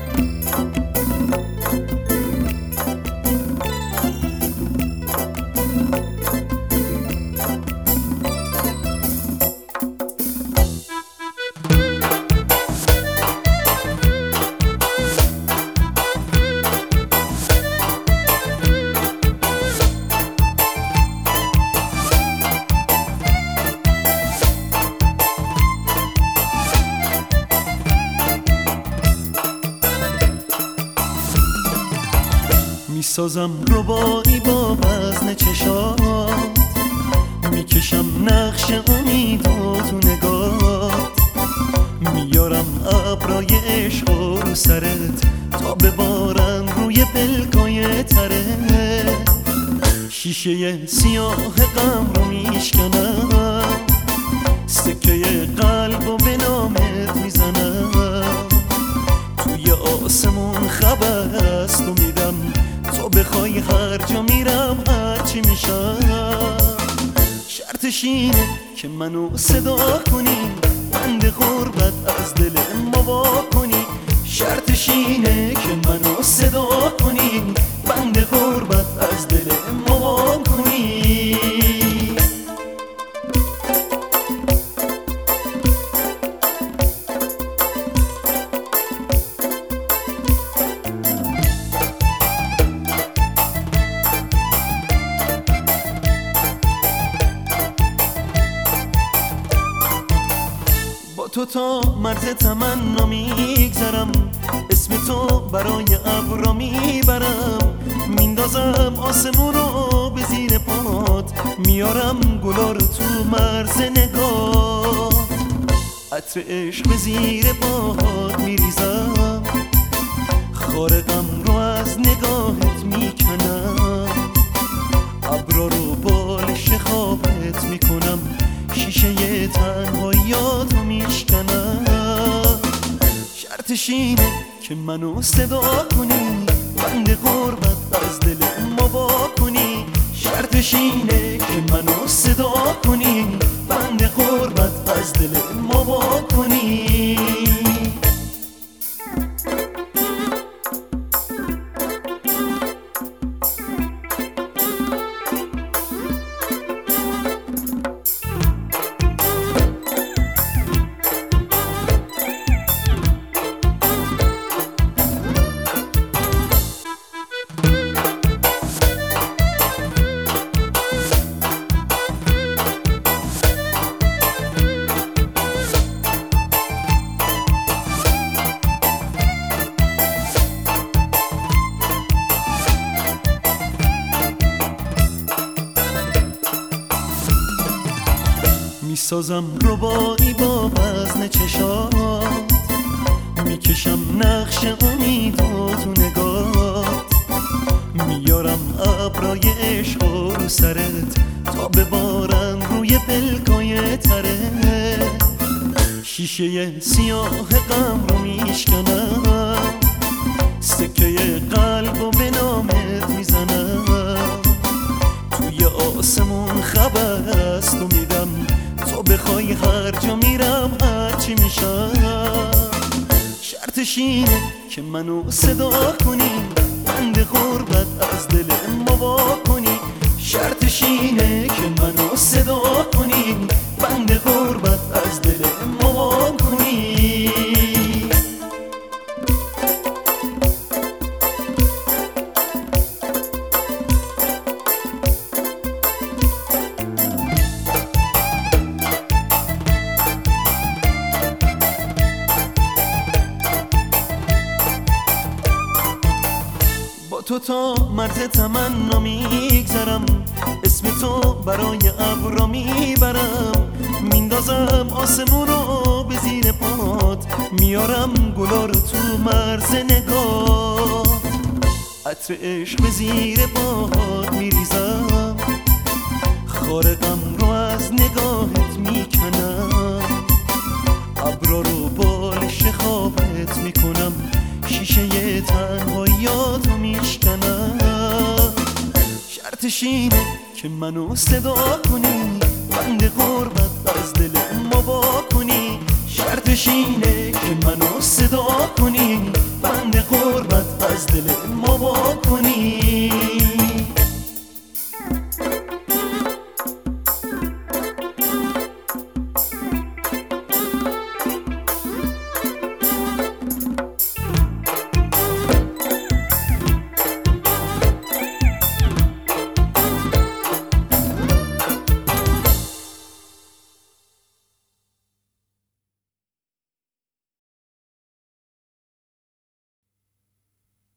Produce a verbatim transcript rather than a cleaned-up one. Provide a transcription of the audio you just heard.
میسازم ربایی با وزن چشات، میکشم نقش امید و تو نگات، میارم ابرای عشق رو سرت تا ببارن روی پلکای تره. شیشه سیاه غم رو میشکنم، سکه قلب و به نامت میزنم. توی آسمون خبر است و میدم، تو بخوای هر جا میرم هرچی میشم. شرطش اینه که منو صدا کنی، بند غربت از دل ما وا کنی. شرطش اینه که منو صدا کنی، بند غربت از دل ما وا کنی. تو تا مرز تمنا میگذرم، اسم تو برای ابرا میبرم. میندازم آسمون رو به زیر پات، میارم گلا رو تو مرز نگاه. عطر عشق به زیر پات میریزم، خارقم رو از نگاهت میکنم. ابرا رو بالش خوابت میکنم، شیشه تنهاییات رو میشکنم. شرطش اینه که منو صدا کنی، بند غربت از دل ما وا کنی. شرطش اینه که منو صدا کنی، بند غربت از دل ما وا کنی. میسازم ربایی با وزن چشات، میکشم نقش امید و تو نگات. میارم ابرای عشق رو سرت تا ببارن روی پلکای تره. شیشه سیاه غم رو میشکنم، سکه قلب و به نامت میزنم. توی آسمون خبر است و میدم، تو بخوای هر جا میرم هرچی میشم. شرطش اینه که منو صدا کنی، بند غربت از دل ما وا کنی. شرطش اینه که منو صدا کنی، بند غربت از دل ما وا کنی. تو تا مرز تمنا میگذرم، اسم تو برای ابرا میبرم. میندازم آسمون رو به زیر پات، میارم گلا رو تو مرز نگاه. عطر عشق به زیر پات میریزم، خارقم رو از نگاهت میکنم. ابرا رو بالش خوابت میکنم، شیشه تنهاییات رو میشکنم. شرطش اینه که منو صدا کنی، بند غربت از دل ما وا کنی. شرطش اینه که منو صدا کنی، بند قربت از دل ما با کنی.